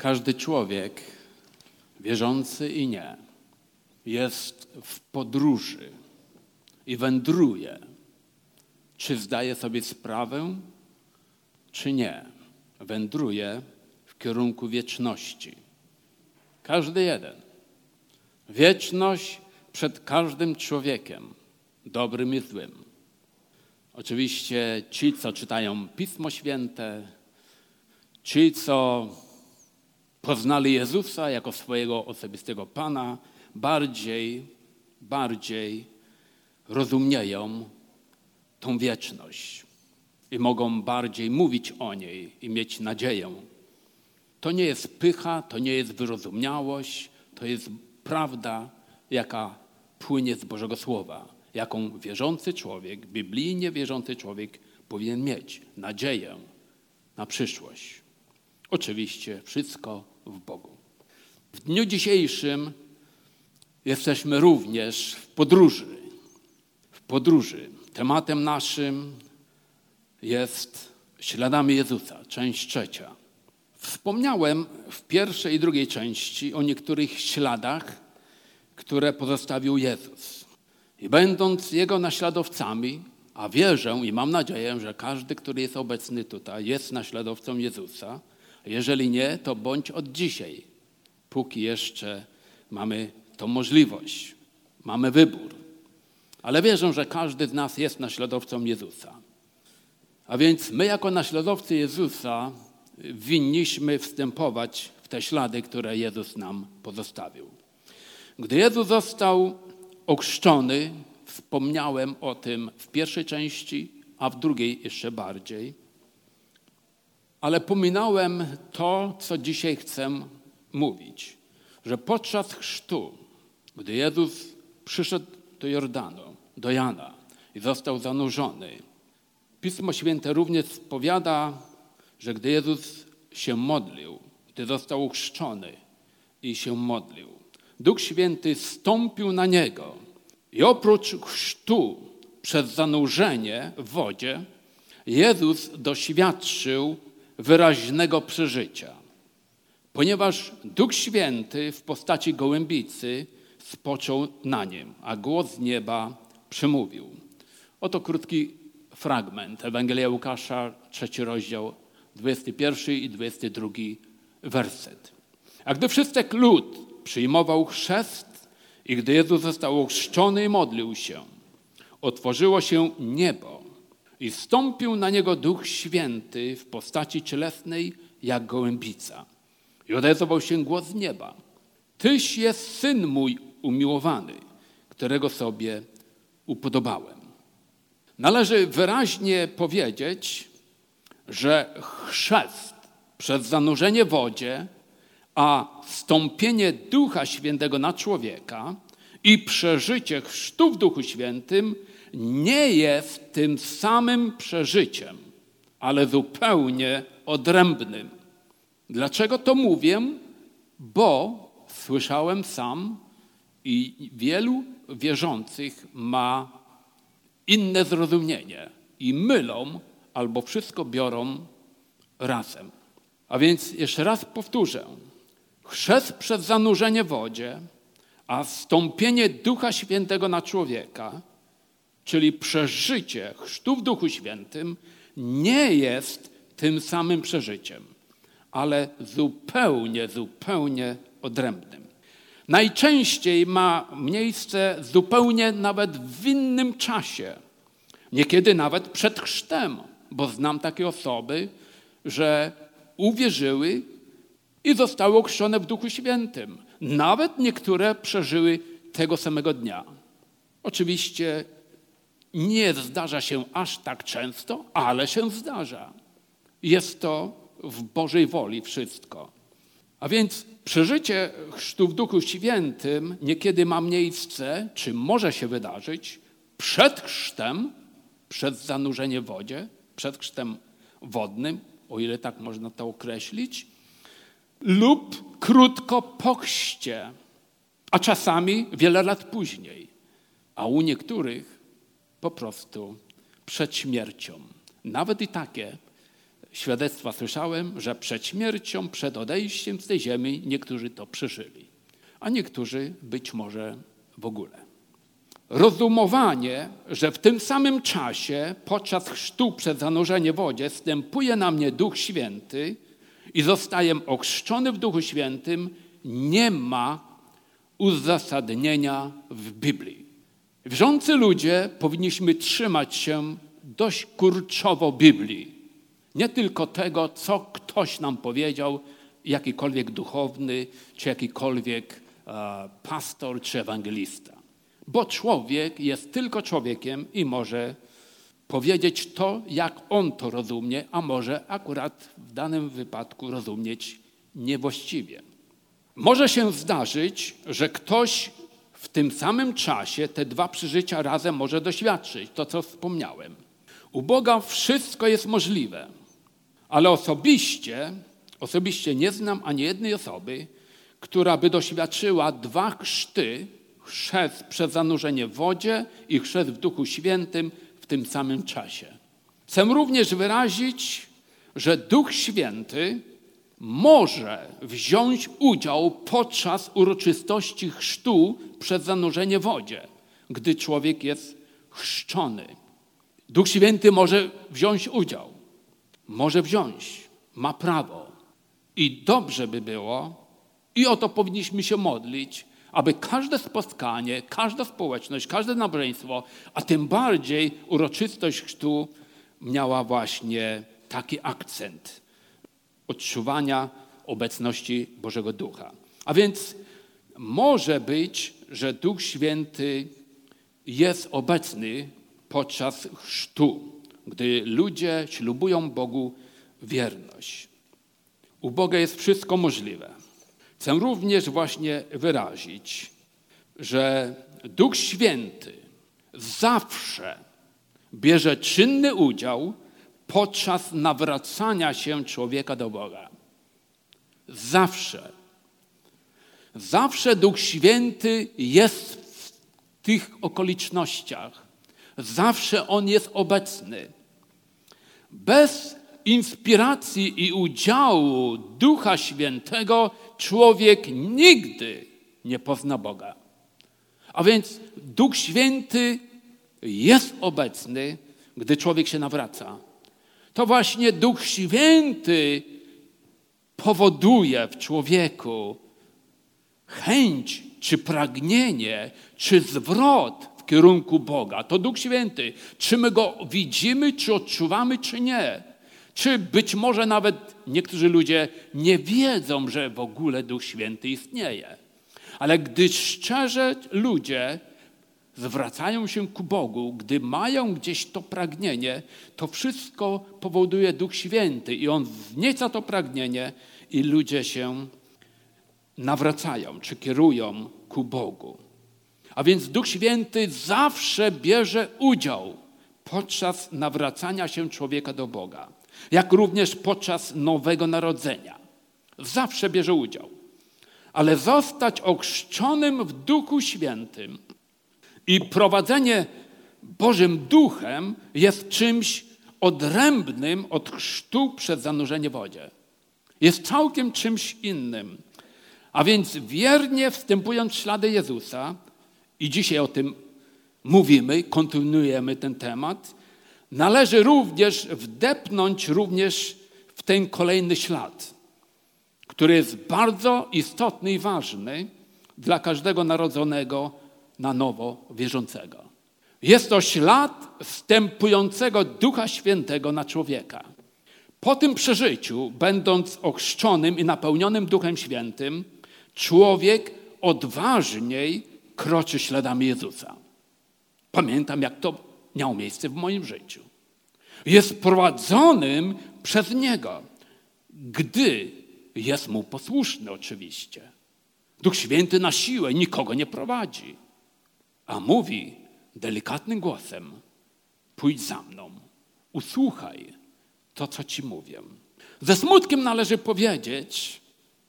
Każdy człowiek, wierzący i nie, jest w podróży i wędruje. Czy zdaje sobie sprawę, czy nie? Wędruje w kierunku wieczności. Każdy jeden. Wieczność przed każdym człowiekiem, dobrym i złym. Oczywiście ci, co czytają Pismo Święte, ci, co poznali Jezusa jako swojego osobistego Pana, bardziej rozumieją tą wieczność i mogą bardziej mówić o niej i mieć nadzieję. To nie jest pycha, to nie jest wyrozumiałość, to jest prawda, jaka płynie z Bożego Słowa, jaką wierzący człowiek, biblijnie wierzący człowiek powinien mieć nadzieję na przyszłość. Oczywiście wszystko w Bogu. W dniu dzisiejszym jesteśmy również w podróży. Tematem naszym jest śladami Jezusa, część 3. Wspomniałem w pierwszej i drugiej części o niektórych śladach, które pozostawił Jezus. I będąc Jego naśladowcami, a wierzę i mam nadzieję, że każdy, który jest obecny tutaj, jest naśladowcą Jezusa. Jeżeli nie, to bądź od dzisiaj, póki jeszcze mamy tą możliwość, mamy wybór. Ale wierzę, że każdy z nas jest naśladowcą Jezusa. A więc my jako naśladowcy Jezusa winniśmy wstępować w te ślady, które Jezus nam pozostawił. Gdy Jezus został ochrzczony, wspomniałem o tym w pierwszej części, a w drugiej jeszcze bardziej. Ale pominąłem to, co dzisiaj chcę mówić, że podczas chrztu, gdy Jezus przyszedł do Jordanu, do Jana i został zanurzony, Pismo Święte również powiada, że gdy Jezus się modlił, gdy został ochrzczony i się modlił, Duch Święty zstąpił na Niego i oprócz chrztu przez zanurzenie w wodzie, Jezus doświadczył wyraźnego przeżycia, ponieważ Duch Święty w postaci gołębicy spoczął na Nim, a głos z nieba przemówił. Oto krótki fragment Ewangelia Łukasza, 3 rozdział, 21 i 22 werset. A gdy wszystek lud przyjmował chrzest i gdy Jezus został ochrzczony i modlił się, otworzyło się niebo i zstąpił na Niego Duch Święty w postaci cielesnej jak gołębica. I odezwał się głos z nieba. Tyś jest Syn mój umiłowany, którego sobie upodobałem. Należy wyraźnie powiedzieć, że chrzest przez zanurzenie w wodzie, a stąpienie Ducha Świętego na człowieka i przeżycie chrztu w Duchu Świętym nie jest tym samym przeżyciem, ale zupełnie odrębnym. Dlaczego to mówię? Bo słyszałem sam i wielu wierzących ma inne zrozumienie i mylą albo wszystko biorą razem. A więc jeszcze raz powtórzę. Chrzest przez zanurzenie w wodzie, a wstąpienie Ducha Świętego na człowieka, czyli przeżycie chrztu w Duchu Świętym, nie jest tym samym przeżyciem, ale zupełnie odrębnym. Najczęściej ma miejsce zupełnie nawet w innym czasie, niekiedy nawet przed chrztem, bo znam takie osoby, że uwierzyły i zostały ochrzczone w Duchu Świętym. Nawet niektóre przeżyły tego samego dnia. Oczywiście nie zdarza się aż tak często, ale się zdarza. Jest to w Bożej woli wszystko. A więc przeżycie chrztu w Duchu Świętym niekiedy ma miejsce, czy może się wydarzyć przed chrztem, przed zanurzeniem w wodzie, przed chrztem wodnym, o ile tak można to określić, lub krótko po chrzcie, a czasami wiele lat później, a u niektórych po prostu przed śmiercią. Nawet i takie świadectwa słyszałem, że przed śmiercią, przed odejściem z tej ziemi niektórzy to przeżyli, a niektórzy być może w ogóle. Rozumowanie, że w tym samym czasie podczas chrztu przed zanurzeniem w wodzie wstępuje na mnie Duch Święty i zostaję ochrzczony w Duchu Świętym, nie ma uzasadnienia w Biblii. Wierzący ludzie powinniśmy trzymać się dość kurczowo Biblii. Nie tylko tego, co ktoś nam powiedział, jakikolwiek duchowny, czy jakikolwiek pastor, czy ewangelista. Bo człowiek jest tylko człowiekiem i może powiedzieć to, jak on to rozumie, a może akurat w danym wypadku rozumieć niewłaściwie. Może się zdarzyć, że ktoś w tym samym czasie te dwa przeżycia razem może doświadczyć, to co wspomniałem. U Boga wszystko jest możliwe, ale osobiście nie znam ani jednej osoby, która by doświadczyła dwa chrzty, chrzest przez zanurzenie w wodzie i chrzest w Duchu Świętym w tym samym czasie. Chcę również wyrazić, że Duch Święty może wziąć udział podczas uroczystości chrztu przez zanurzenie w wodzie, gdy człowiek jest chrzczony. Duch Święty może wziąć udział. Może wziąć. Ma prawo. I dobrze by było, i o to powinniśmy się modlić, aby każde spotkanie, każda społeczność, każde nabożeństwo, a tym bardziej uroczystość chrztu miała właśnie taki akcent odczuwania obecności Bożego Ducha. A więc może być, że Duch Święty jest obecny podczas chrztu, gdy ludzie ślubują Bogu wierność. U Boga jest wszystko możliwe. Chcę również właśnie wyrazić, że Duch Święty zawsze bierze czynny udział podczas nawracania się człowieka do Boga. Zawsze. Zawsze Duch Święty jest w tych okolicznościach. Zawsze On jest obecny. Bez inspiracji i udziału Ducha Świętego człowiek nigdy nie pozna Boga. A więc Duch Święty jest obecny, gdy człowiek się nawraca. To właśnie Duch Święty powoduje w człowieku chęć, czy pragnienie, czy zwrot w kierunku Boga. To Duch Święty. Czy my Go widzimy, czy odczuwamy, czy nie. Czy być może nawet niektórzy ludzie nie wiedzą, że w ogóle Duch Święty istnieje. Ale gdy szczerze ludzie zwracają się ku Bogu, gdy mają gdzieś to pragnienie, to wszystko powoduje Duch Święty i On wznieca to pragnienie i ludzie się nawracają, czy kierują ku Bogu. A więc Duch Święty zawsze bierze udział podczas nawracania się człowieka do Boga, jak również podczas nowego narodzenia. Zawsze bierze udział. Ale zostać ochrzczonym w Duchu Świętym i prowadzenie Bożym Duchem jest czymś odrębnym od chrztu przez zanurzenie w wodzie. Jest całkiem czymś innym. A więc wiernie wstępując w ślady Jezusa, i dzisiaj o tym mówimy, kontynuujemy ten temat, należy również wdepnąć również w ten kolejny ślad, który jest bardzo istotny i ważny dla każdego narodzonego na nowo wierzącego. Jest to ślad wstępującego Ducha Świętego na człowieka. Po tym przeżyciu, będąc ochrzczonym i napełnionym Duchem Świętym, człowiek odważniej kroczy śladami Jezusa. Pamiętam, jak to miało miejsce w moim życiu. Jest prowadzonym przez Niego, gdy jest Mu posłuszny oczywiście. Duch Święty na siłę nikogo nie prowadzi, a mówi delikatnym głosem: pójdź za mną, usłuchaj to, co Ci mówię. Ze smutkiem należy powiedzieć,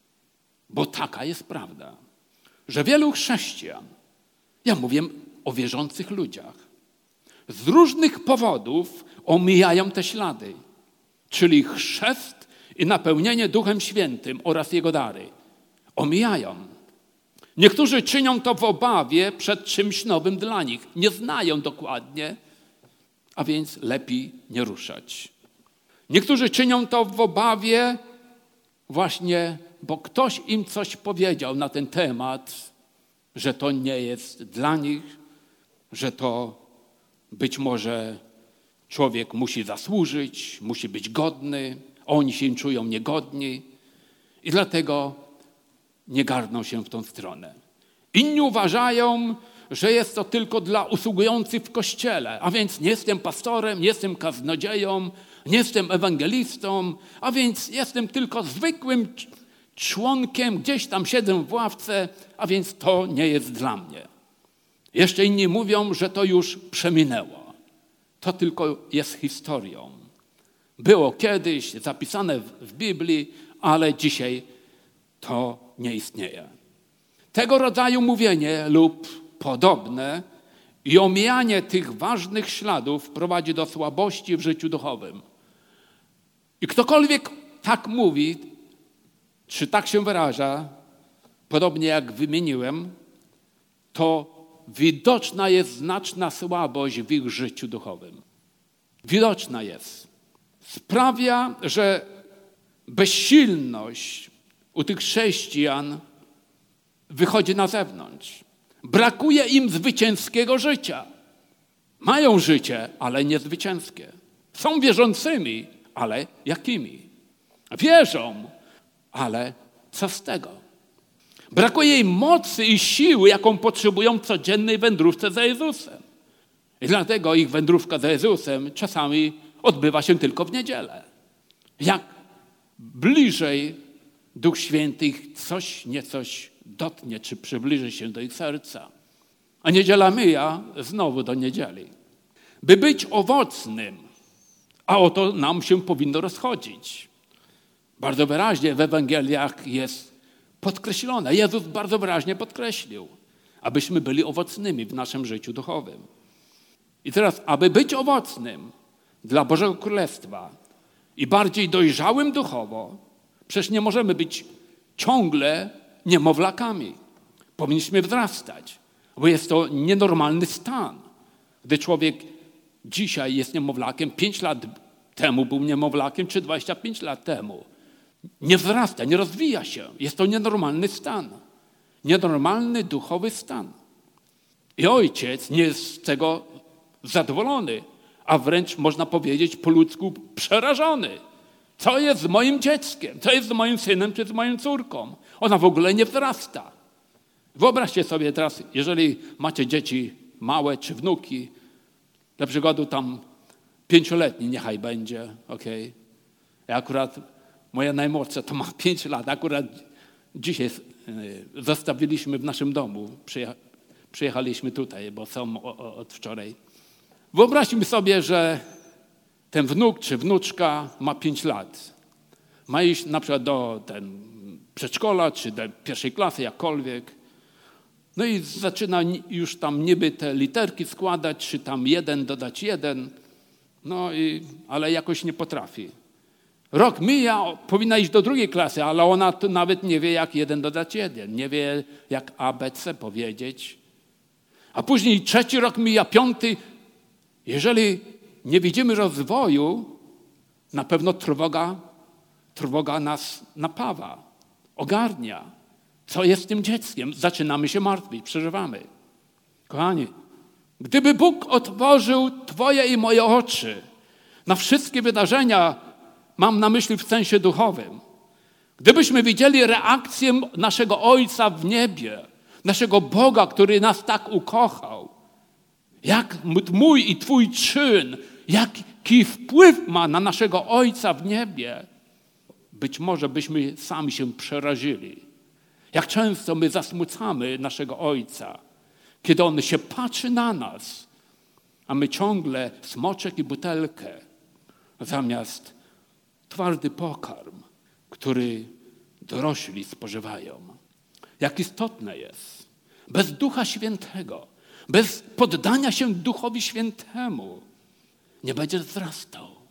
bo taka jest prawda, że wielu chrześcijan, ja mówię o wierzących ludziach, z różnych powodów omijają te ślady. czyli chrzest i napełnienie Duchem Świętym oraz Jego dary, omijają. Niektórzy czynią to w obawie przed czymś nowym dla nich. Nie znają dokładnie, a więc lepiej nie ruszać. Niektórzy czynią to w obawie właśnie, bo ktoś im coś powiedział na ten temat, że to nie jest dla nich, że to być może człowiek musi zasłużyć, musi być godny, oni się czują niegodni i dlatego nie garną się w tą stronę. Inni uważają, że jest to tylko dla usługujących w kościele, a więc nie jestem pastorem, nie jestem kaznodzieją, nie jestem ewangelistą, a więc jestem tylko zwykłym członkiem, gdzieś tam siedzę w ławce, a więc to nie jest dla mnie. Jeszcze inni mówią, że to już przeminęło. To tylko jest historią. Było kiedyś zapisane w Biblii, ale dzisiaj to nie istnieje. Tego rodzaju mówienie lub podobne i omijanie tych ważnych śladów prowadzi do słabości w życiu duchowym. I ktokolwiek tak mówi, czy tak się wyraża, podobnie jak wymieniłem, to widoczna jest znaczna słabość w ich życiu duchowym. Widoczna jest. Sprawia, że bezsilność u tych chrześcijan wychodzi na zewnątrz. Brakuje im zwycięskiego życia. Mają życie, ale nie zwycięskie. Są wierzącymi, ale jakimi? Wierzą, ale co z tego? Brakuje im mocy i siły, jaką potrzebują w codziennej wędrówce za Jezusem. I dlatego ich wędrówka za Jezusem czasami odbywa się tylko w niedzielę. Jak bliżej Duch Święty ich coś dotknie, czy przybliży się do ich serca. A niedziela mija znowu do niedzieli. By być owocnym, a o to nam się powinno rozchodzić. Bardzo wyraźnie w Ewangeliach jest podkreślone. Jezus bardzo wyraźnie podkreślił, abyśmy byli owocnymi w naszym życiu duchowym. I teraz, aby być owocnym dla Bożego Królestwa i bardziej dojrzałym duchowo, przecież nie możemy być ciągle niemowlakami. Powinniśmy wzrastać, bo jest to nienormalny stan. Gdy człowiek dzisiaj jest niemowlakiem, 5 lat temu był niemowlakiem, czy 25 lat temu. Nie wzrasta, nie rozwija się. Jest to nienormalny stan. Nienormalny duchowy stan. I ojciec nie jest z tego zadowolony, a wręcz można powiedzieć po ludzku przerażony. Co jest z moim dzieckiem? Co jest z moim synem czy z moją córką? Ona w ogóle nie wzrasta. Wyobraźcie sobie teraz, jeżeli macie dzieci małe czy wnuki, dla przykładu tam 5-letni niechaj będzie, okej. Ja akurat, moja najmłodsza to ma 5 lat, akurat dzisiaj zostawiliśmy w naszym domu, przyjechaliśmy tutaj, bo są od wczoraj. Wyobraźmy sobie, że ten wnuk czy wnuczka ma 5 lat. Ma iść na przykład do przedszkola czy do 1. klasy, jakkolwiek. No i zaczyna już tam niby te literki składać, czy tam 1 dodać 1. Ale jakoś nie potrafi. Rok mija, powinna iść do 2. klasy, ale ona to nawet nie wie, jak 1 dodać 1. Nie wie, jak ABC powiedzieć. A później 3. rok mija, 5. Jeżeli nie widzimy rozwoju, na pewno trwoga nas napawa, ogarnia. Co jest z tym dzieckiem? Zaczynamy się martwić, przeżywamy. Kochani, gdyby Bóg otworzył twoje i moje oczy na wszystkie wydarzenia, mam na myśli w sensie duchowym, gdybyśmy widzieli reakcję naszego Ojca w niebie, naszego Boga, który nas tak ukochał, jak mój i twój czyn, jaki wpływ ma na naszego Ojca w niebie, być może byśmy sami się przerazili. Jak często my zasmucamy naszego Ojca, kiedy On się patrzy na nas, a my ciągle smoczek i butelkę, zamiast twardy pokarm, który dorośli spożywają. Jak istotne jest. Bez Ducha Świętego, bez poddania się Duchowi Świętemu nie będziesz wzrastał.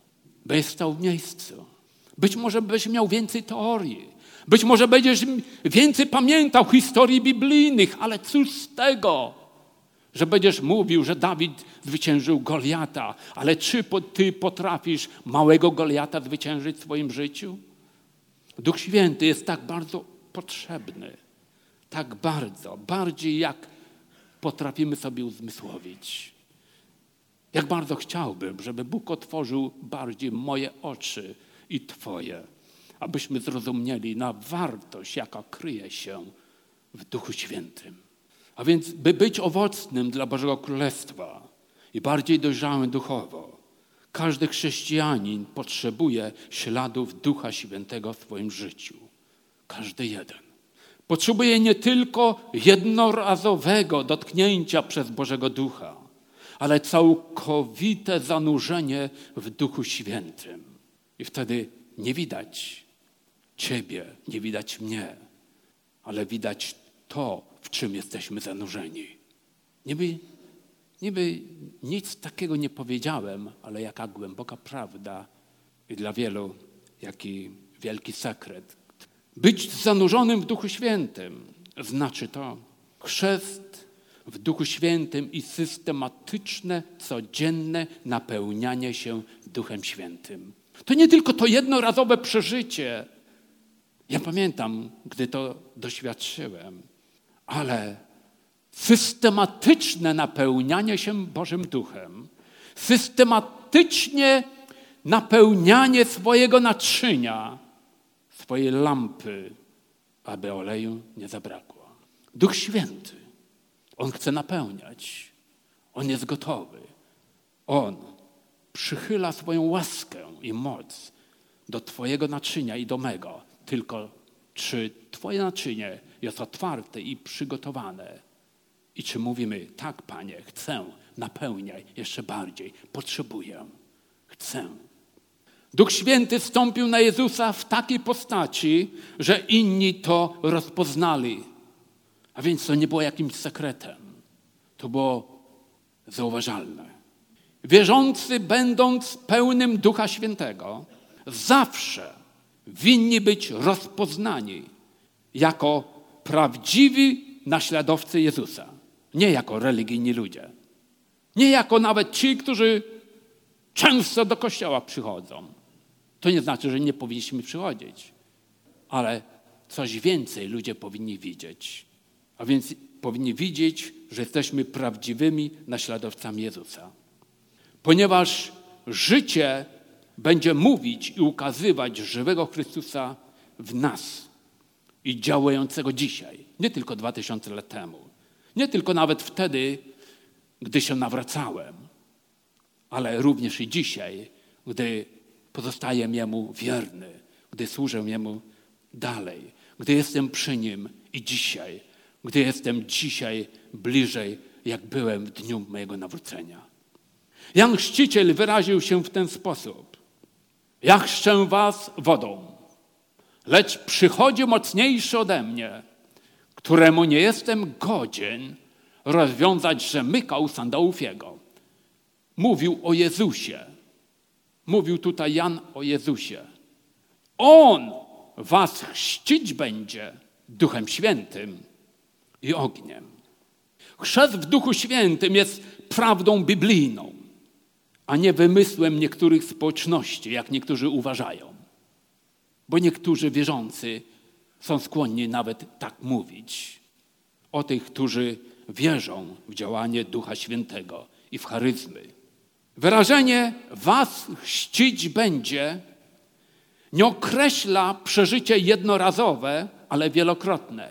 Będziesz stał w miejscu. Być może będziesz miał więcej teorii. Być może będziesz więcej pamiętał historii biblijnych, ale cóż z tego, że będziesz mówił, że Dawid zwyciężył Goliata, ale czy ty potrafisz małego Goliata zwyciężyć w swoim życiu? Duch Święty jest tak bardzo potrzebny. Tak bardzo, bardziej jak potrafimy sobie uzmysłowić. Jak bardzo chciałbym, żeby Bóg otworzył bardziej moje oczy i Twoje, abyśmy zrozumieli na wartość, jaka kryje się w Duchu Świętym. A więc, by być owocnym dla Bożego Królestwa i bardziej dojrzałym duchowo, każdy chrześcijanin potrzebuje śladów Ducha Świętego w swoim życiu. Każdy jeden. Potrzebuje nie tylko jednorazowego dotknięcia przez Bożego Ducha, ale całkowite zanurzenie w Duchu Świętym. I wtedy nie widać Ciebie, nie widać mnie, ale widać to, w czym jesteśmy zanurzeni. Niby nic takiego nie powiedziałem, ale jaka głęboka prawda i dla wielu jaki wielki sekret. Być zanurzonym w Duchu Świętym znaczy to chrzest w Duchu Świętym i systematyczne, codzienne napełnianie się Duchem Świętym. To nie tylko to jednorazowe przeżycie. Ja pamiętam, gdy to doświadczyłem, ale systematyczne napełnianie się Bożym Duchem, systematycznie napełnianie swojego naczynia, swojej lampy, aby oleju nie zabrakło. Duch Święty, On chce napełniać. On jest gotowy. On przychyla swoją łaskę i moc do Twojego naczynia i do mego. Tylko czy Twoje naczynie jest otwarte i przygotowane? I czy mówimy, tak, Panie, chcę, napełniaj jeszcze bardziej, potrzebuję, chcę. Duch Święty wstąpił na Jezusa w takiej postaci, że inni to rozpoznali. A więc to nie było jakimś sekretem. To było zauważalne. Wierzący, będąc pełnym Ducha Świętego, zawsze winni być rozpoznani jako prawdziwi naśladowcy Jezusa. Nie jako religijni ludzie. Nie jako nawet ci, którzy często do kościoła przychodzą. To nie znaczy, że nie powinniśmy przychodzić. Ale coś więcej ludzie powinni widzieć. A więc powinni widzieć, że jesteśmy prawdziwymi naśladowcami Jezusa. Ponieważ życie będzie mówić i ukazywać żywego Chrystusa w nas i działającego dzisiaj. Nie tylko 2000 lat temu. Nie tylko nawet wtedy, gdy się nawracałem, ale również i dzisiaj, gdy pozostaję Jemu wierny, gdy służę Jemu dalej, gdy jestem przy Nim i dzisiaj, gdy jestem dzisiaj bliżej, jak byłem w dniu mojego nawrócenia. Jan Chrzciciel wyraził się w ten sposób. Ja chrzczę was wodą, lecz przychodzi mocniejszy ode mnie, któremu nie jestem godzien rozwiązać rzemyka sandałów jego. Mówił o Jezusie. Mówił tutaj Jan o Jezusie. On was chrzcić będzie Duchem Świętym i ogniem. Chrzest w Duchu Świętym jest prawdą biblijną, a nie wymysłem niektórych społeczności, jak niektórzy uważają. Bo niektórzy wierzący są skłonni nawet tak mówić o tych, którzy wierzą w działanie Ducha Świętego i w charyzmy. Wyrażenie was chrzcić będzie nie określa przeżycie jednorazowe, ale wielokrotne.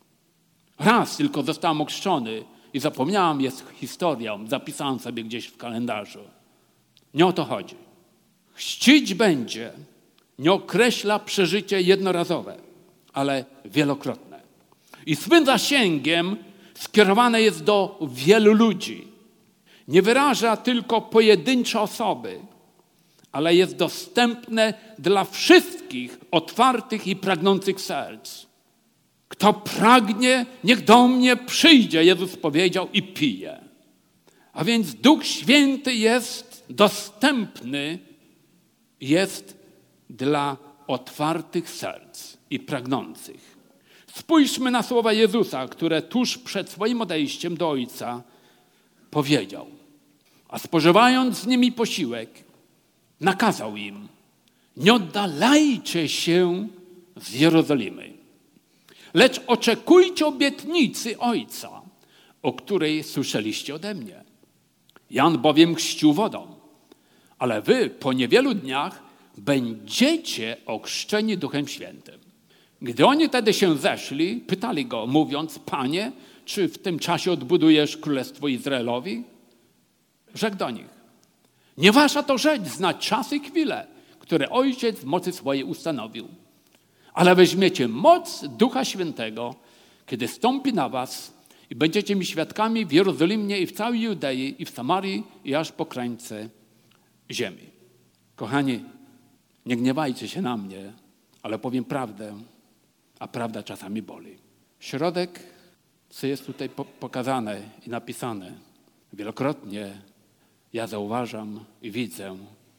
Raz tylko zostałem ochrzczony i zapomniałem, jest historią, zapisałem sobie gdzieś w kalendarzu. Nie o to chodzi. Chrzcić będzie nie określa przeżycie jednorazowe, ale wielokrotne. I swym zasięgiem skierowane jest do wielu ludzi. Nie wyraża tylko pojedyncze osoby, ale jest dostępne dla wszystkich otwartych i pragnących serc. Kto pragnie, niech do mnie przyjdzie, Jezus powiedział, i pije. A więc Duch Święty jest dostępny jest dla otwartych serc i pragnących. Spójrzmy na słowa Jezusa, które tuż przed swoim odejściem do Ojca powiedział. A spożywając z nimi posiłek, nakazał im: nie oddalajcie się z Jerozolimy, lecz oczekujcie obietnicy Ojca, o której słyszeliście ode mnie. Jan bowiem chrzcił wodą, ale wy po niewielu dniach będziecie ochrzczeni Duchem Świętym. Gdy oni tedy się zeszli, pytali go, mówiąc: Panie, czy w tym czasie odbudujesz Królestwo Izraelowi? Rzekł do nich: nie wasza to rzecz znać czas i chwilę, które Ojciec w mocy swojej ustanowił. Ale weźmiecie moc Ducha Świętego, kiedy stąpi na was i będziecie mi świadkami w Jerozolimie i w całej Judei i w Samarii i aż po krańce ziemi. Kochani, nie gniewajcie się na mnie, ale powiem prawdę, a prawda czasami boli. Środek, co jest tutaj pokazane i napisane, wielokrotnie ja zauważam i widzę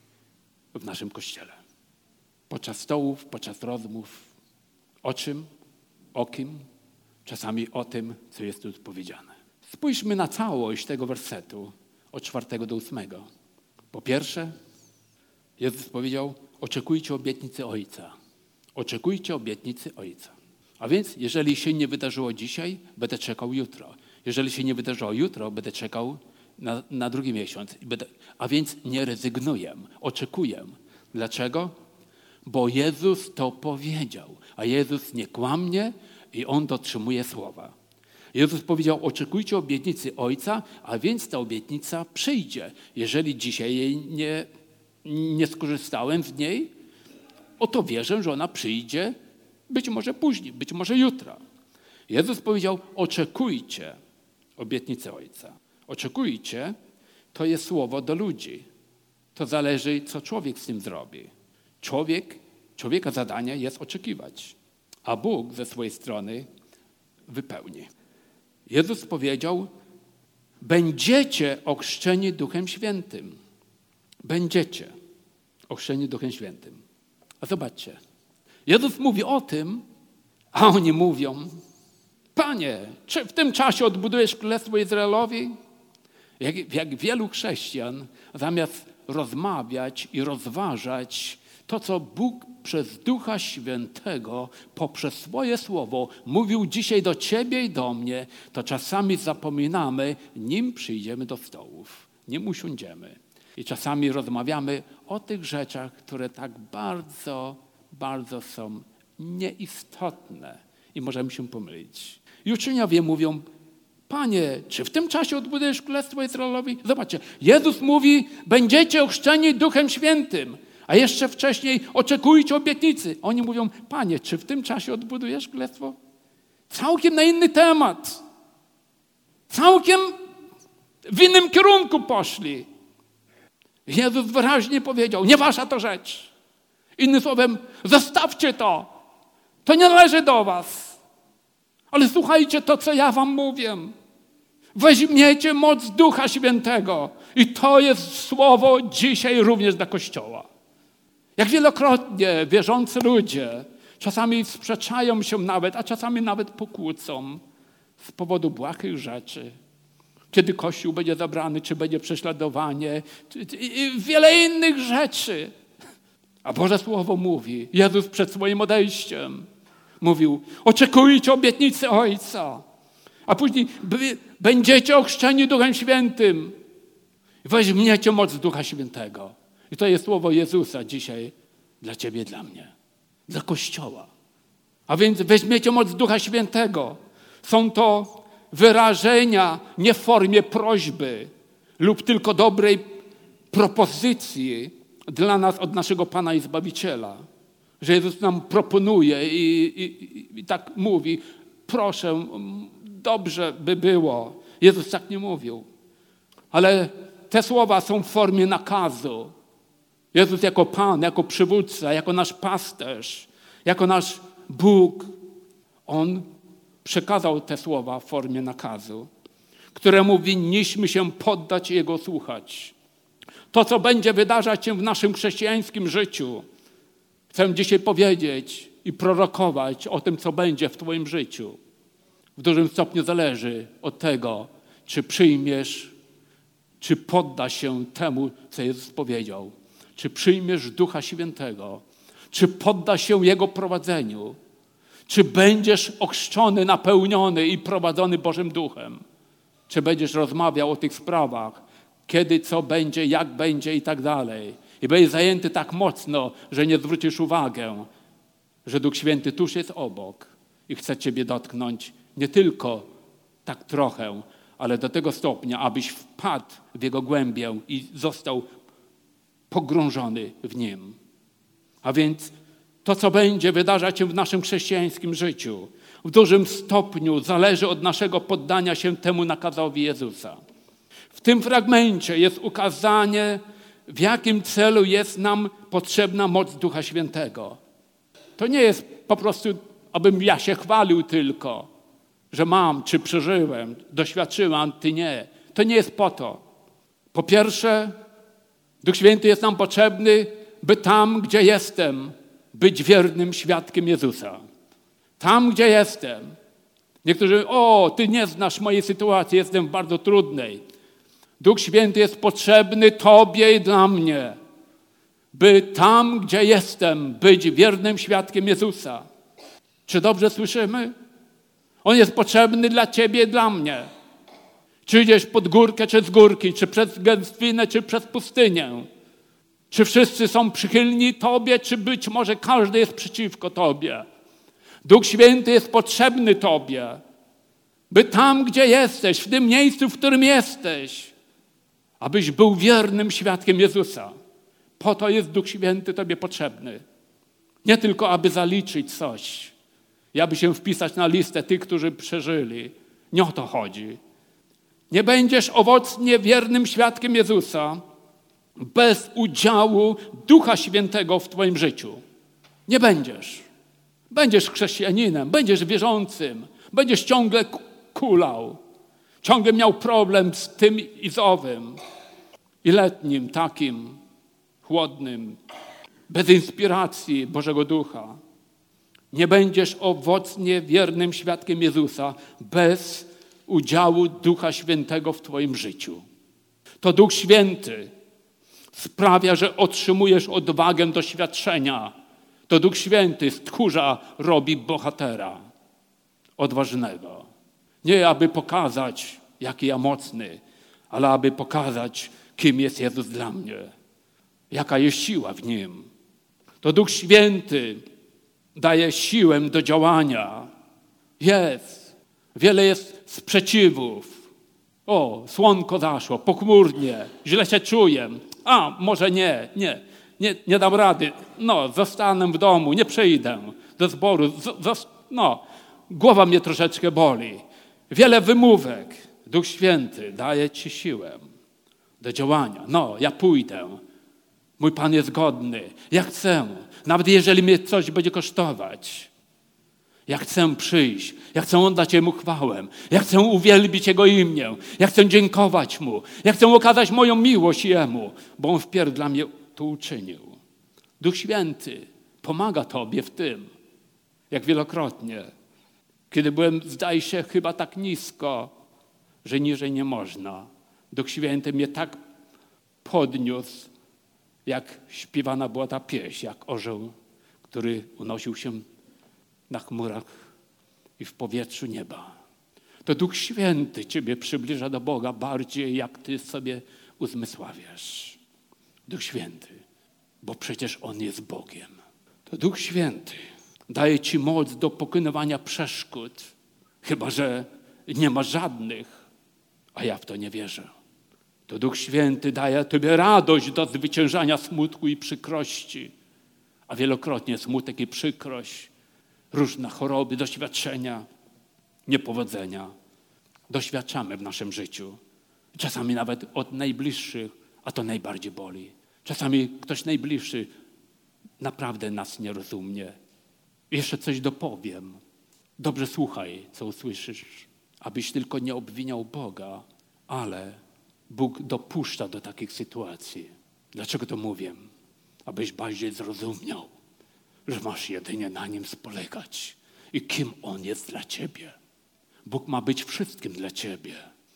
w naszym Kościele. Podczas stołów, podczas rozmów. O czym? O kim? Czasami o tym, co jest tu powiedziane. Spójrzmy na całość tego wersetu od 4 do 8. Po pierwsze, Jezus powiedział: oczekujcie obietnicy Ojca. Oczekujcie obietnicy Ojca. A więc, jeżeli się nie wydarzyło dzisiaj, będę czekał jutro. Jeżeli się nie wydarzyło jutro, będę czekał na drugi miesiąc. A więc nie rezygnuję, oczekuję. Dlaczego? Bo Jezus to powiedział, a Jezus nie kłamie i On dotrzymuje słowa. Jezus powiedział: oczekujcie obietnicy Ojca, a więc ta obietnica przyjdzie. Jeżeli dzisiaj jej nie skorzystałem z niej, oto wierzę, że ona przyjdzie być może później, być może jutro. Jezus powiedział: oczekujcie obietnicy Ojca. Oczekujcie to jest słowo do ludzi. To zależy, co człowiek z tym zrobi. Człowieka zadanie jest oczekiwać, a Bóg ze swojej strony wypełni. Jezus powiedział: będziecie ochrzczeni Duchem Świętym. Będziecie ochrzczeni Duchem Świętym. A zobaczcie, Jezus mówi o tym, a oni mówią: Panie, czy w tym czasie odbudujesz Królestwo Izraelowi? Jak wielu chrześcijan, zamiast rozmawiać i rozważać to, co Bóg przez Ducha Świętego poprzez swoje słowo mówił dzisiaj do ciebie i do mnie, to czasami zapominamy, nim przyjdziemy do stołów, nim usiądziemy. I czasami rozmawiamy o tych rzeczach, które tak bardzo, bardzo są nieistotne i możemy się pomylić. I uczniowie mówią: Panie, czy w tym czasie odbudujesz Królestwo Izraelowi? Zobaczcie, Jezus mówi: będziecie ochrzczeni Duchem Świętym. A jeszcze wcześniej: oczekujcie obietnicy. Oni mówią: Panie, czy w tym czasie odbudujesz Królestwo? Całkiem na inny temat. Całkiem w innym kierunku poszli. Jezus wyraźnie powiedział: nie wasza to rzecz. Innym słowem: zostawcie to. To nie należy do was. Ale słuchajcie to, co ja wam mówię. Weźmiecie moc Ducha Świętego. I to jest słowo dzisiaj również dla Kościoła. Jak wielokrotnie wierzący ludzie czasami sprzeczają się nawet, a czasami nawet pokłócą z powodu błahych rzeczy. Kiedy Kościół będzie zabrany, czy będzie prześladowanie, i wiele innych rzeczy. A Boże Słowo mówi, Jezus przed swoim odejściem mówił: oczekujcie obietnicy Ojca, a później będziecie ochrzczeni Duchem Świętym. Weźmiecie moc Ducha Świętego. I to jest słowo Jezusa dzisiaj dla ciebie i dla mnie. Dla Kościoła. A więc weźmiecie moc Ducha Świętego. Są to wyrażenia nie w formie prośby lub tylko dobrej propozycji dla nas od naszego Pana i Zbawiciela. Że Jezus nam proponuje i tak mówi: proszę, dobrze by było. Jezus tak nie mówił. Ale te słowa są w formie nakazu. Jezus jako Pan, jako przywódca, jako nasz pasterz, jako nasz Bóg, On przekazał te słowa w formie nakazu, któremu winniśmy się poddać i Jego słuchać. To, co będzie wydarzać się w naszym chrześcijańskim życiu, chcę dzisiaj powiedzieć i prorokować o tym, co będzie w twoim życiu. W dużym stopniu zależy od tego, czy przyjmiesz, czy podda się temu, co Jezus powiedział. Czy przyjmiesz Ducha Świętego, czy podda się Jego prowadzeniu, czy będziesz ochrzczony, napełniony i prowadzony Bożym Duchem, czy będziesz rozmawiał o tych sprawach, kiedy, co będzie, jak będzie i tak dalej. I będziesz zajęty tak mocno, że nie zwrócisz uwagi, że Duch Święty tuż jest obok i chce ciebie dotknąć nie tylko tak trochę, ale do tego stopnia, abyś wpadł w Jego głębię i został pogrążony w Nim. A więc to, co będzie wydarzać się w naszym chrześcijańskim życiu, w dużym stopniu zależy od naszego poddania się temu nakazowi Jezusa. W tym fragmencie jest ukazanie, w jakim celu jest nam potrzebna moc Ducha Świętego. To nie jest po prostu, abym ja się chwalił tylko, że mam, czy przeżyłem, doświadczyłem, ty nie. To nie jest po to. Po pierwsze, Duch Święty jest nam potrzebny, by tam, gdzie jestem, być wiernym świadkiem Jezusa. Tam, gdzie jestem. Niektórzy, ty nie znasz mojej sytuacji, jestem w bardzo trudnej. Duch Święty jest potrzebny tobie i dla mnie, by tam, gdzie jestem, być wiernym świadkiem Jezusa. Czy dobrze słyszymy? On jest potrzebny dla ciebie i dla mnie. Czy idziesz pod górkę, czy z górki, czy przez gęstwinę, czy przez pustynię. Czy wszyscy są przychylni tobie, czy być może każdy jest przeciwko tobie. Duch Święty jest potrzebny tobie, by tam, gdzie jesteś, w tym miejscu, w którym jesteś, abyś był wiernym świadkiem Jezusa. Po to jest Duch Święty tobie potrzebny. Nie tylko, aby zaliczyć coś i aby się wpisać na listę tych, którzy przeżyli. Nie o to chodzi. Nie będziesz owocnie wiernym świadkiem Jezusa bez udziału Ducha Świętego w twoim życiu. Nie będziesz. Będziesz chrześcijaninem, będziesz wierzącym, będziesz ciągle kulał. Ciągle miał problem z tym i z owym. I letnim, takim, chłodnym, bez inspiracji Bożego Ducha. Nie będziesz owocnie wiernym świadkiem Jezusa bez udziału Ducha Świętego w twoim życiu. To Duch Święty sprawia, że otrzymujesz odwagę do świadczenia. To Duch Święty z tchórza robi bohatera odważnego. Nie aby pokazać, jaki ja mocny, ale aby pokazać, kim jest Jezus dla mnie. Jaka jest siła w Nim. To Duch Święty daje siłę do działania. Wiele jest sprzeciwów. Słonko zaszło, pochmurnie, źle się czuję. Może nie dam rady. Zostanę w domu, nie przyjdę do zboru. Głowa mnie troszeczkę boli. Wiele wymówek. Duch Święty daje ci siłę do działania. Ja pójdę. Mój Pan jest godny. Ja chcę. Nawet jeżeli mnie coś będzie kosztować. Ja chcę przyjść. Ja chcę oddać Jemu chwałę. Ja chcę uwielbić Jego imię. Ja chcę dziękować Mu. Ja chcę okazać moją miłość Jemu, bo On wpierw dla mnie to uczynił. Duch Święty pomaga tobie w tym, jak wielokrotnie. Kiedy byłem, zdaje się, chyba tak nisko, że niżej nie można. Duch Święty mnie tak podniósł, jak śpiewana była ta pieśń, jak orzeł, który unosił się na chmurach i w powietrzu nieba. To Duch Święty ciebie przybliża do Boga bardziej, jak ty sobie uzmysławiasz. Duch Święty, bo przecież On jest Bogiem. To Duch Święty daje ci moc do pokonywania przeszkód, chyba że nie ma żadnych, a ja w to nie wierzę. To Duch Święty daje tobie radość do zwyciężania smutku i przykrości, a wielokrotnie smutek i przykrość, różne choroby, doświadczenia, niepowodzenia doświadczamy w naszym życiu. Czasami nawet od najbliższych, a to najbardziej boli. Czasami ktoś najbliższy naprawdę nas nie rozumie. Jeszcze coś dopowiem. Dobrze słuchaj, co usłyszysz, abyś tylko nie obwiniał Boga, ale Bóg dopuszcza do takich sytuacji. Dlaczego to mówię? Abyś bardziej zrozumiał, że masz jedynie na Nim spolegać i kim On jest dla ciebie. Bóg ma być wszystkim dla ciebie.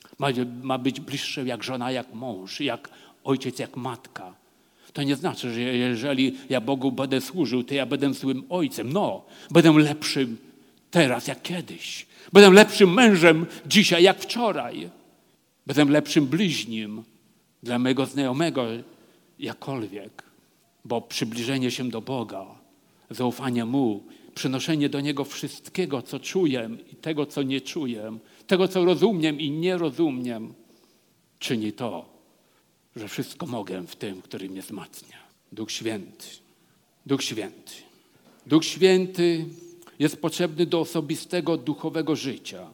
Ma być bliższy jak żona, jak mąż, jak ojciec, jak matka. To nie znaczy, że jeżeli ja Bogu będę służył, to ja będę złym ojcem. No, będę lepszym teraz jak kiedyś. Będę lepszym mężem dzisiaj jak wczoraj. Będę lepszym bliźnim dla mego znajomego jakkolwiek. Bo przybliżenie się do Boga, zaufanie Mu, przynoszenie do Niego wszystkiego, co czuję i tego, co nie czuję, tego, co rozumiem i nie rozumiem, czyni to, że wszystko mogę w tym, który mnie wzmacnia. Duch Święty. Duch Święty. Duch Święty jest potrzebny do osobistego, duchowego życia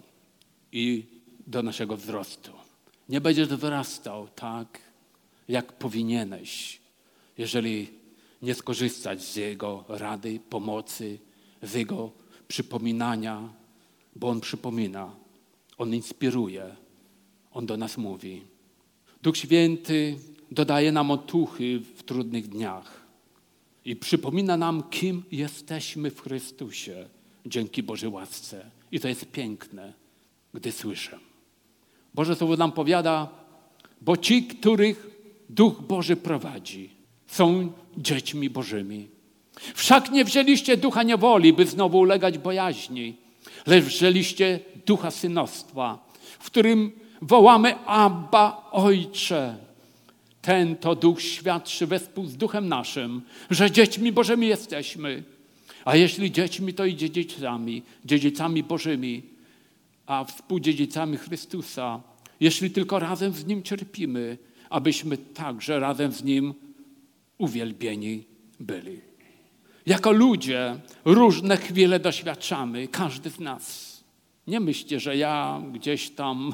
i do naszego wzrostu. Nie będziesz wyrastał tak, jak powinieneś, jeżeli nie skorzystać z Jego rady, pomocy, z Jego przypominania, bo On przypomina, On inspiruje, On do nas mówi. Duch Święty dodaje nam otuchy w trudnych dniach i przypomina nam, kim jesteśmy w Chrystusie dzięki Bożej łasce. I to jest piękne, gdy słyszę. Boże Słowo nam powiada, bo ci, których Duch Boży prowadzi, są dziećmi Bożymi. Wszak nie wzięliście ducha niewoli, by znowu ulegać bojaźni, lecz wzięliście ducha synostwa, w którym wołamy Abba, Ojcze. Ten to Duch świadczy wespół z Duchem naszym, że dziećmi Bożymi jesteśmy. A jeśli dziećmi, to i dziedzicami Bożymi, a współdziedzicami Chrystusa, jeśli tylko razem z Nim cierpimy, abyśmy także razem z Nim uwielbieni byli. Jako ludzie różne chwile doświadczamy, każdy z nas. Nie myślcie, że ja gdzieś tam,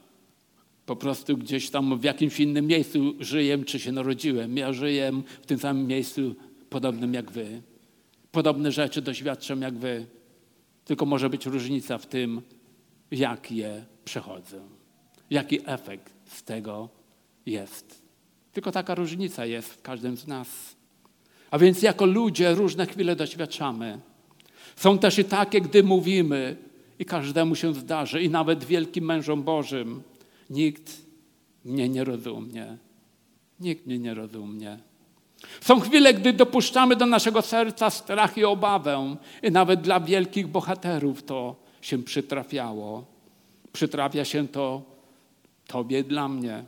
po prostu gdzieś tam w jakimś innym miejscu żyję, czy się narodziłem. Ja żyję w tym samym miejscu podobnym jak wy. Podobne rzeczy doświadczam jak wy. Tylko może być różnica w tym, jak je przechodzę. Jaki efekt z tego jest. Tylko taka różnica jest w każdym z nas. A więc jako ludzie różne chwile doświadczamy. Są też i takie, gdy mówimy i każdemu się zdarzy, i nawet wielkim mężom Bożym, nikt mnie nie rozumie. Nikt mnie nie rozumie. Są chwile, gdy dopuszczamy do naszego serca strach i obawę. I nawet dla wielkich bohaterów to się przytrafiało. Przytrafia się to Tobie i dla mnie.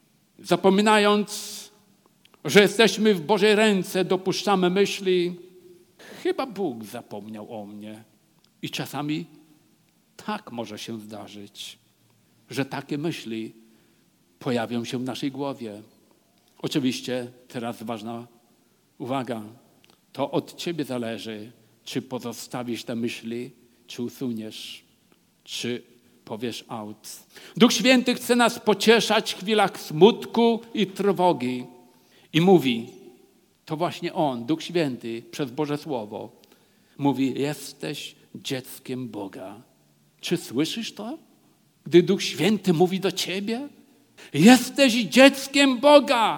Zapominając, że jesteśmy w Bożej ręce, dopuszczamy myśli, chyba Bóg zapomniał o mnie. I czasami tak może się zdarzyć, że takie myśli pojawią się w naszej głowie. Oczywiście teraz ważna uwaga. To od ciebie zależy, czy pozostawisz te myśli, czy usuniesz, czy powiesz out. Duch Święty chce nas pocieszać w chwilach smutku i trwogi. I mówi, to właśnie On, Duch Święty, przez Boże Słowo, mówi, jesteś dzieckiem Boga. Czy słyszysz to? Gdy Duch Święty mówi do ciebie? Jesteś dzieckiem Boga.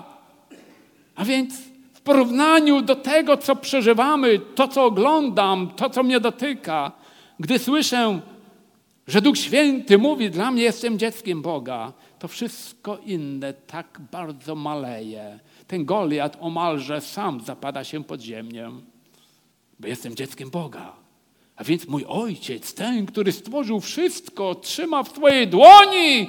A więc w porównaniu do tego, co przeżywamy, to, co oglądam, to, co mnie dotyka, gdy słyszę, że Duch Święty mówi, dla mnie jestem dzieckiem Boga, to wszystko inne tak bardzo maleje. Ten Goliat omalże sam zapada się pod ziemię, bo jestem dzieckiem Boga. A więc mój Ojciec, ten, który stworzył wszystko, trzyma w swojej dłoni.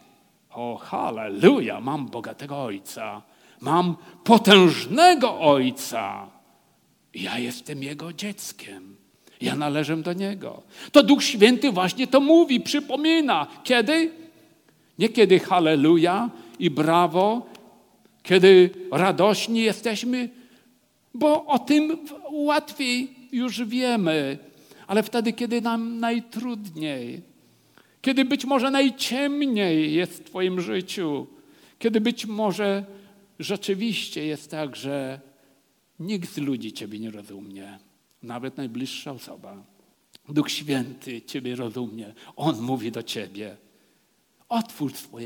O, halleluja, mam bogatego Ojca. Mam potężnego Ojca. Ja jestem Jego dzieckiem. Ja należę do Niego. To Duch Święty właśnie to mówi, przypomina. Kiedy? Nie kiedy halleluja i brawo, kiedy radośni jesteśmy, bo o tym łatwiej już wiemy. Ale wtedy, kiedy nam najtrudniej, kiedy być może najciemniej jest w twoim życiu, kiedy być może rzeczywiście jest tak, że nikt z ludzi ciebie nie rozumie, nawet najbliższa osoba. Duch Święty ciebie rozumie. On mówi do ciebie. Otwórz swoje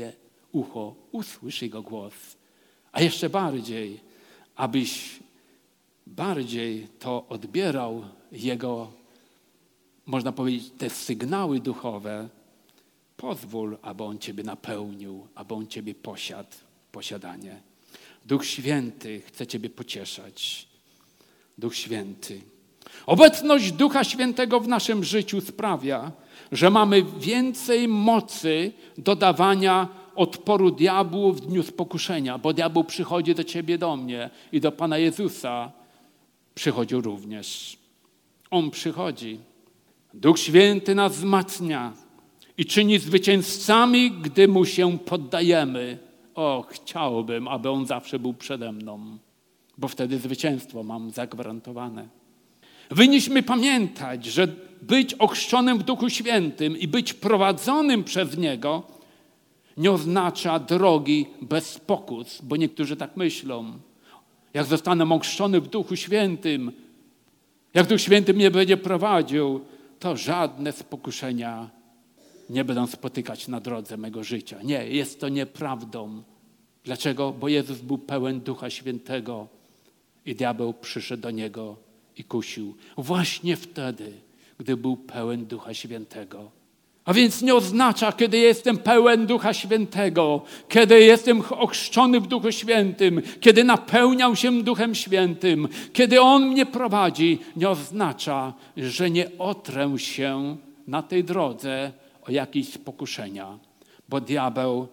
ucho usłysz Jego głos. A jeszcze bardziej, abyś bardziej to odbierał Jego, można powiedzieć, te sygnały duchowe, pozwól, aby On ciebie napełnił, aby On ciebie posiadł, posiadanie. Duch Święty chce ciebie pocieszać. Duch Święty. Obecność Ducha Świętego w naszym życiu sprawia, że mamy więcej mocy do dawania odporu diabłu w dniu pokuszenia, bo diabeł przychodzi do ciebie, do mnie i do Pana Jezusa przychodził również. On przychodzi. Duch Święty nas wzmacnia i czyni zwycięzcami, gdy Mu się poddajemy. O, chciałbym, aby On zawsze był przede mną, bo wtedy zwycięstwo mam zagwarantowane. Winniśmy pamiętać, że być ochrzczonym w Duchu Świętym i być prowadzonym przez Niego nie oznacza drogi bez pokus, bo niektórzy tak myślą. Jak zostanę ochrzczony w Duchu Świętym, jak Duch Święty mnie będzie prowadził, to żadne pokuszenia nie będą spotykać na drodze mego życia. Nie, jest to nieprawdą. Dlaczego? Bo Jezus był pełen Ducha Świętego i diabeł przyszedł do Niego i kusił. Właśnie wtedy, gdy był pełen Ducha Świętego. A więc nie oznacza, kiedy jestem pełen Ducha Świętego, kiedy jestem ochrzczony w Duchu Świętym, kiedy napełniam się Duchem Świętym, kiedy On mnie prowadzi, nie oznacza, że nie otrę się na tej drodze o jakieś pokuszenia. Bo diabeł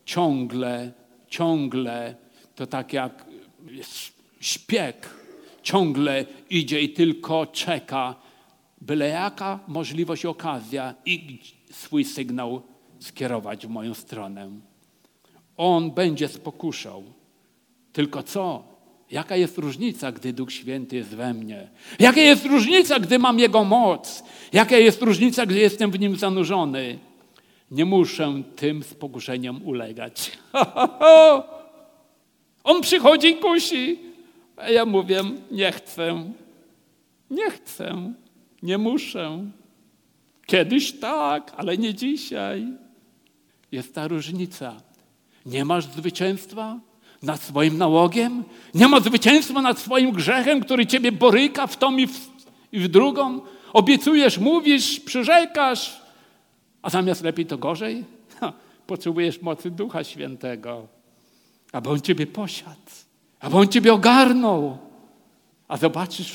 ciągle, to tak jak szpieg, ciągle idzie i tylko czeka, byle jaka możliwość, okazja i swój sygnał skierować w moją stronę. On będzie pokuszał. Tylko co? Jaka jest różnica, gdy Duch Święty jest we mnie? Jaka jest różnica, gdy mam Jego moc? Jaka jest różnica, gdy jestem w Nim zanurzony? Nie muszę tym pokuszeniom ulegać. On przychodzi i kusi. A ja mówię, nie chcę, nie muszę. Kiedyś tak, ale nie dzisiaj. Jest ta różnica. Nie masz zwycięstwa nad swoim nałogiem? Nie ma zwycięstwa nad swoim grzechem, który ciebie boryka w tą i w drugą? Obiecujesz, mówisz, przyrzekasz, a zamiast lepiej to gorzej? Potrzebujesz mocy Ducha Świętego, aby On ciebie posiadł, aby On ciebie ogarnął. A zobaczysz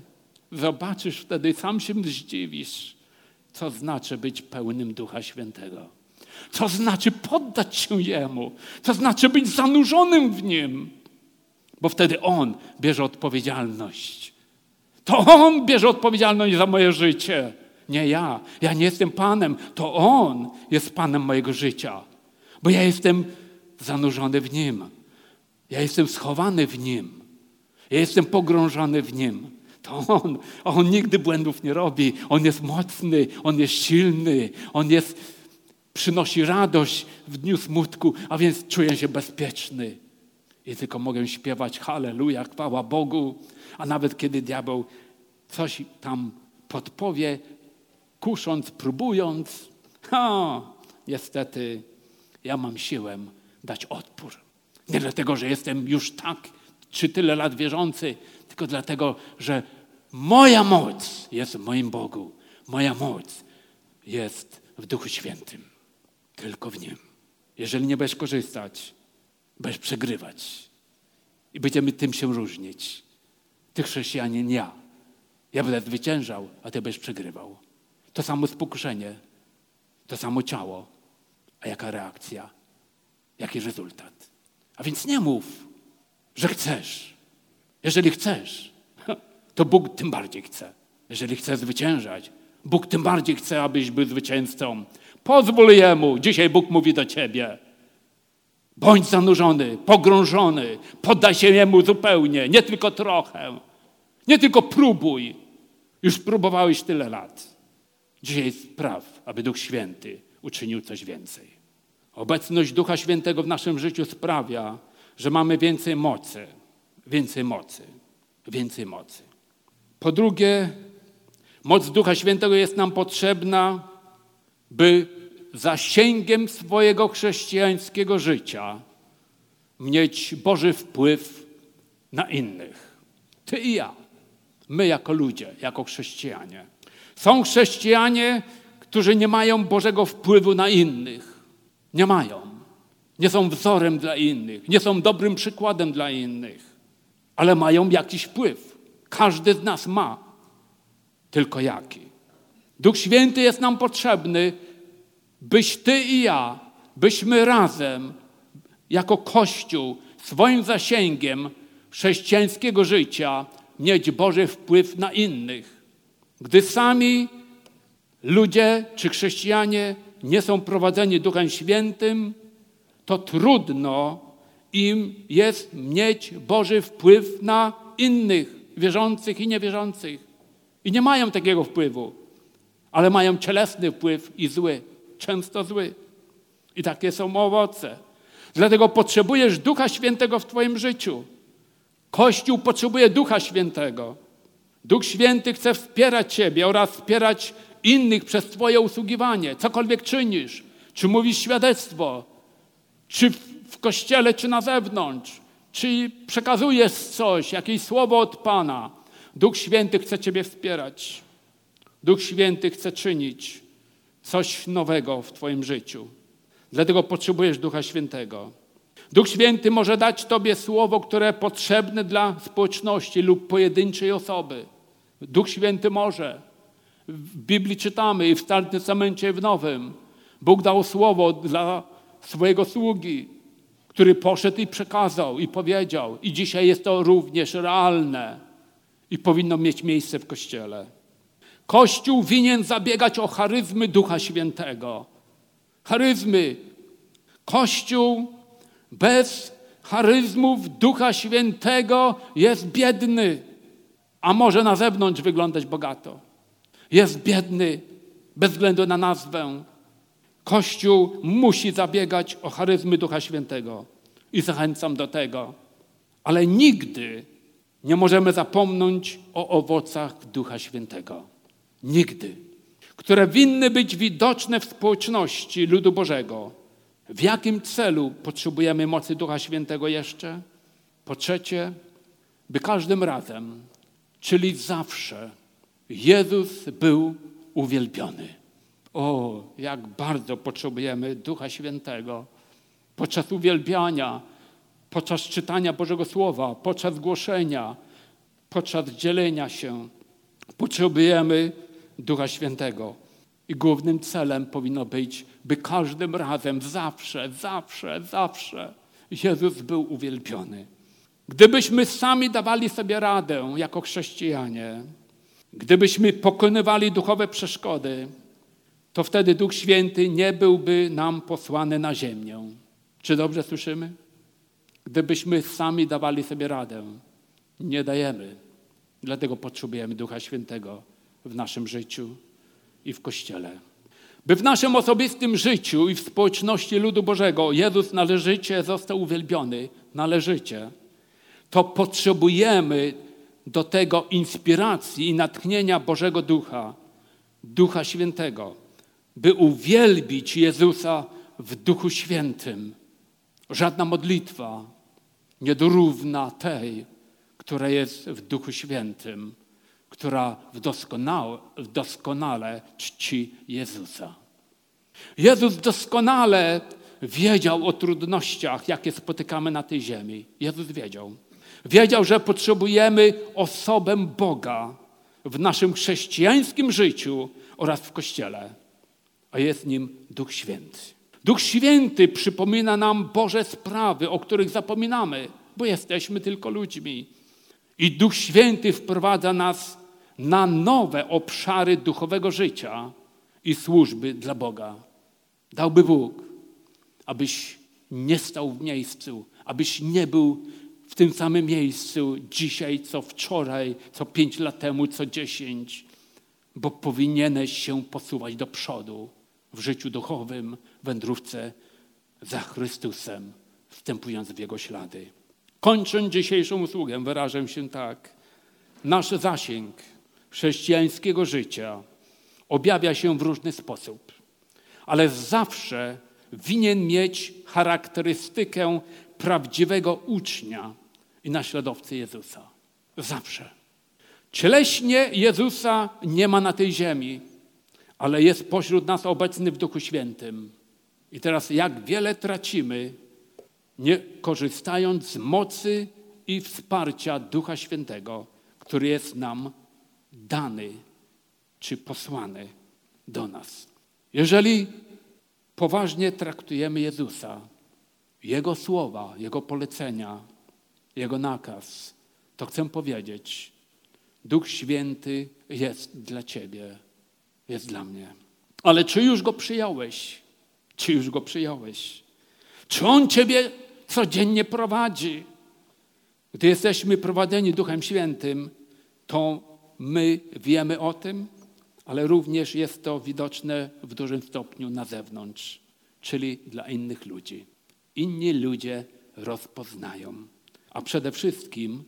wtedy, sam się zdziwisz, co znaczy być pełnym Ducha Świętego. Co znaczy poddać się Jemu. Co znaczy być zanurzonym w Nim. Bo wtedy On bierze odpowiedzialność. To On bierze odpowiedzialność za moje życie. Nie ja. Ja nie jestem Panem. To On jest Panem mojego życia. Bo ja jestem zanurzony w Nim. Ja jestem schowany w Nim. Ja jestem pogrążony w Nim. To On nigdy błędów nie robi. On jest mocny, On jest silny, On przynosi radość w dniu smutku, a więc czuję się bezpieczny. I tylko mogę śpiewać halleluja, chwała Bogu. A nawet kiedy diabeł coś tam podpowie, kusząc, próbując, niestety ja mam siłę dać odpór. Nie dlatego, że jestem już tak czy tyle lat wierzący, tylko dlatego, że moja moc jest w moim Bogu. Moja moc jest w Duchu Świętym. Tylko w Nim. Jeżeli nie będziesz korzystać, będziesz przegrywać. I będziemy tym się różnić. Ty chrześcijanin, ja. Ja będę zwyciężał, a ty będziesz przegrywał. To samo pokuszenie, to samo ciało. A jaka reakcja? Jaki rezultat? A więc nie mów, że chcesz. Jeżeli chcesz, to Bóg tym bardziej chce. Jeżeli chce zwyciężać, Bóg tym bardziej chce, abyś był zwycięzcą. Pozwól Jemu. Dzisiaj Bóg mówi do ciebie. Bądź zanurzony, pogrążony. Poddaj się Jemu zupełnie. Nie tylko trochę. Nie tylko próbuj. Już próbowałeś tyle lat. Dzisiaj spraw, aby Duch Święty uczynił coś więcej. Obecność Ducha Świętego w naszym życiu sprawia, że mamy więcej mocy. Więcej mocy. Więcej mocy. Po drugie, moc Ducha Świętego jest nam potrzebna, by zasięgiem swojego chrześcijańskiego życia mieć Boży wpływ na innych. Ty i ja. My jako ludzie, jako chrześcijanie. Są chrześcijanie, którzy nie mają Bożego wpływu na innych. Nie mają. Nie są wzorem dla innych. Nie są dobrym przykładem dla innych. Ale mają jakiś wpływ. Każdy z nas ma. Tylko jaki? Duch Święty jest nam potrzebny, byś ty i ja, byśmy razem, jako Kościół, swoim zasięgiem chrześcijańskiego życia mieć Boży wpływ na innych. Gdy sami ludzie czy chrześcijanie nie są prowadzeni Duchem Świętym, to trudno im jest mieć Boży wpływ na innych, wierzących i niewierzących. I nie mają takiego wpływu, ale mają cielesny wpływ i zły, często zły. I takie są owoce. Dlatego potrzebujesz Ducha Świętego w twoim życiu. Kościół potrzebuje Ducha Świętego. Duch Święty chce wspierać ciebie oraz wspierać innych przez twoje usługiwanie. Cokolwiek czynisz, czy mówisz świadectwo, czy w kościele, czy na zewnątrz, czy przekazujesz coś, jakieś słowo od Pana. Duch Święty chce ciebie wspierać. Duch Święty chce czynić coś nowego w twoim życiu. Dlatego potrzebujesz Ducha Świętego. Duch Święty może dać tobie słowo, które potrzebne dla społeczności lub pojedynczej osoby. Duch Święty może. W Biblii czytamy i w Starym Testamencie i w Nowym. Bóg dał słowo dla swojego sługi, który poszedł i przekazał i powiedział. I dzisiaj jest to również realne i powinno mieć miejsce w Kościele. Kościół winien zabiegać o charyzmy Ducha Świętego. Charyzmy. Kościół bez charyzmów Ducha Świętego jest biedny, a może na zewnątrz wyglądać bogato. Jest biedny bez względu na nazwę. Kościół musi zabiegać o charyzmy Ducha Świętego i zachęcam do tego. Ale nigdy nie możemy zapomnieć o owocach Ducha Świętego. Nigdy. Które winny być widoczne w społeczności ludu Bożego. W jakim celu potrzebujemy mocy Ducha Świętego jeszcze? Po trzecie, by każdym razem, czyli zawsze, Jezus był uwielbiony. O, jak bardzo potrzebujemy Ducha Świętego podczas uwielbiania, podczas czytania Bożego Słowa, podczas głoszenia, podczas dzielenia się. Potrzebujemy Ducha Świętego. I głównym celem powinno być, by każdym razem, zawsze Jezus był uwielbiony. Gdybyśmy sami dawali sobie radę jako chrześcijanie, gdybyśmy pokonywali duchowe przeszkody, to wtedy Duch Święty nie byłby nam posłany na ziemię. Czy dobrze słyszymy? Gdybyśmy sami dawali sobie radę, nie dajemy. Dlatego potrzebujemy Ducha Świętego w naszym życiu i w Kościele. By w naszym osobistym życiu i w społeczności ludu Bożego Jezus należycie został uwielbiony, to potrzebujemy do tego inspiracji i natchnienia Bożego Ducha, Ducha Świętego, by uwielbić Jezusa w Duchu Świętym. Żadna modlitwa nie dorówna tej, która jest w Duchu Świętym, która doskonale czci Jezusa. Jezus doskonale wiedział o trudnościach, jakie spotykamy na tej ziemi. Jezus wiedział. Wiedział, że potrzebujemy osobę Boga w naszym chrześcijańskim życiu oraz w Kościele, a jest nim Duch Święty. Duch Święty przypomina nam Boże sprawy, o których zapominamy, bo jesteśmy tylko ludźmi. I Duch Święty wprowadza nas na nowe obszary duchowego życia i służby dla Boga. Dałby Bóg, abyś nie stał w miejscu, abyś nie był w tym samym miejscu dzisiaj, co wczoraj, co 5 lat temu, co 10, bo powinieneś się posuwać do przodu w życiu duchowym, wędrówce za Chrystusem, wstępując w Jego ślady. Kończąc dzisiejszą usługę, wyrażę się tak. Nasz zasięg chrześcijańskiego życia objawia się w różny sposób. ale zawsze winien mieć charakterystykę prawdziwego ucznia i naśladowcy Jezusa. Zawsze. Cieleśnie Jezusa nie ma na tej ziemi, ale jest pośród nas obecny w Duchu Świętym. I teraz jak wiele tracimy, nie korzystając z mocy i wsparcia Ducha Świętego, który jest nam dany czy posłany do nas. Jeżeli poważnie traktujemy Jezusa, Jego słowa, Jego polecenia, Jego nakaz, to chcę powiedzieć, Duch Święty jest dla ciebie, jest dla mnie. Ale czy już Go przyjąłeś? Czy już Go przyjąłeś? Czy On ciebie codziennie prowadzi? Gdy jesteśmy prowadzeni Duchem Świętym, to my wiemy o tym, ale również jest to widoczne w dużym stopniu na zewnątrz, czyli dla innych ludzi. Inni ludzie rozpoznają. A przede wszystkim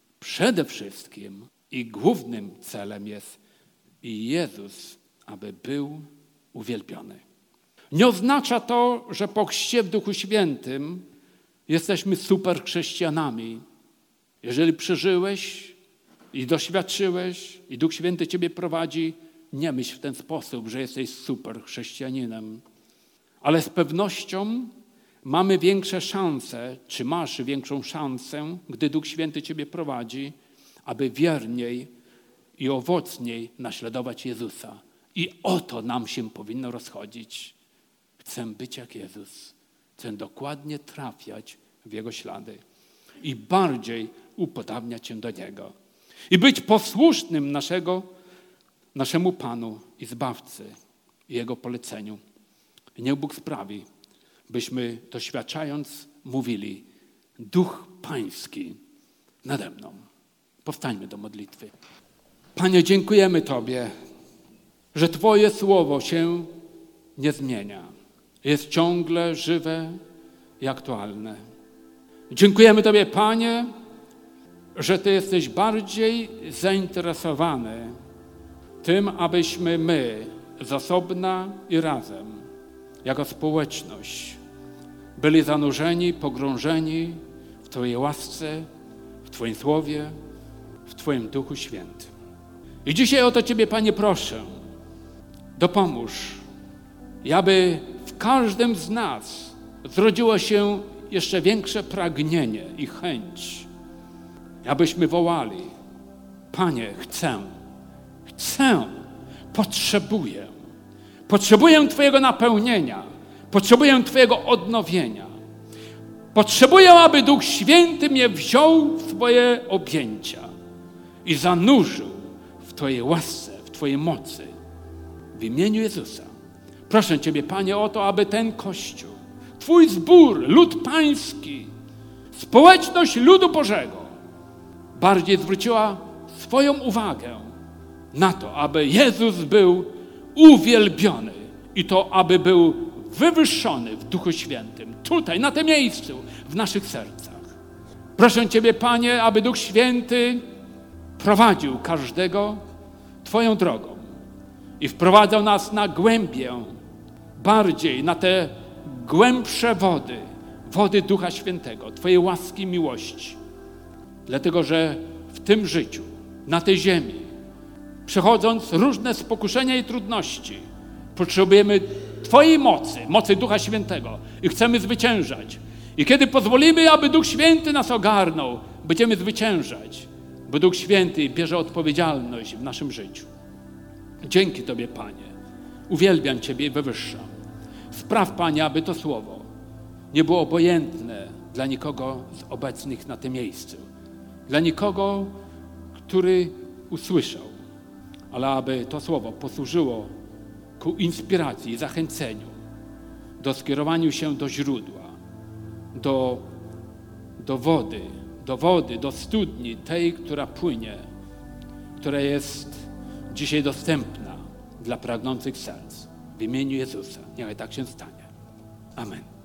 i głównym celem jest i Jezus, aby był uwielbiony. Nie oznacza to, że po chrzcie w Duchu Świętym jesteśmy super chrześcijanami. Jeżeli przeżyłeś i doświadczyłeś i Duch Święty ciebie prowadzi, nie myśl w ten sposób, że jesteś super chrześcijaninem. Ale z pewnością mamy większe szanse, czy masz większą szansę, gdy Duch Święty ciebie prowadzi, aby wierniej i owocniej naśladować Jezusa. I o to nam się powinno rozchodzić. Chcę być jak Jezus. Chcę dokładnie trafiać w Jego ślady i bardziej upodabniać się do Niego. I być posłusznym naszemu Panu i Zbawcy i Jego poleceniu. I niech Bóg sprawi, byśmy doświadczając mówili: Duch Pański nade mną. Powstańmy do modlitwy. Panie, dziękujemy Tobie, że Twoje słowo się nie zmienia. Jest ciągle żywe i aktualne. Dziękujemy Tobie, Panie, że Ty jesteś bardziej zainteresowany tym, abyśmy my z osobna i razem, jako społeczność, byli zanurzeni, pogrążeni w Twojej łasce, w Twoim Słowie, w Twoim Duchu Świętym. I dzisiaj o to Ciebie, Panie, proszę, dopomóż, i aby w każdym z nas zrodziło się jeszcze większe pragnienie i chęć, abyśmy wołali: Panie, chcę, potrzebuję Twojego napełnienia, potrzebuję Twojego odnowienia, potrzebuję, aby Duch Święty mnie wziął w swoje objęcia i zanurzył w Twojej łasce, w Twojej mocy. W imieniu Jezusa proszę Ciebie, Panie, o to, aby ten Kościół, Twój zbór, lud Pański, społeczność ludu Bożego bardziej zwróciła swoją uwagę na to, aby Jezus był uwielbiony i to, aby był wywyższony w Duchu Świętym, tutaj, na tym miejscu, w naszych sercach. Proszę Ciebie, Panie, aby Duch Święty prowadził każdego Twoją drogą i wprowadzał nas na głębię, bardziej na te głębsze wody Ducha Świętego, Twojej łaski i miłości. Dlatego, że w tym życiu, na tej ziemi, przechodząc różne spokuszenia i trudności, potrzebujemy Twojej mocy Ducha Świętego i chcemy zwyciężać. I kiedy pozwolimy, aby Duch Święty nas ogarnął, będziemy zwyciężać, bo Duch Święty bierze odpowiedzialność w naszym życiu. Dzięki Tobie, Panie. Uwielbiam Ciebie i wywyższam. Spraw, Panie, aby to słowo nie było obojętne dla nikogo z obecnych na tym miejscu. Dla nikogo, który usłyszał, ale aby to słowo posłużyło ku inspiracji i zachęceniu, do skierowaniu się do źródła, do wody, do studni, tej, która płynie, która jest dzisiaj dostępna dla pragnących serc. W imieniu Jezusa. Niech tak się stanie. Amen.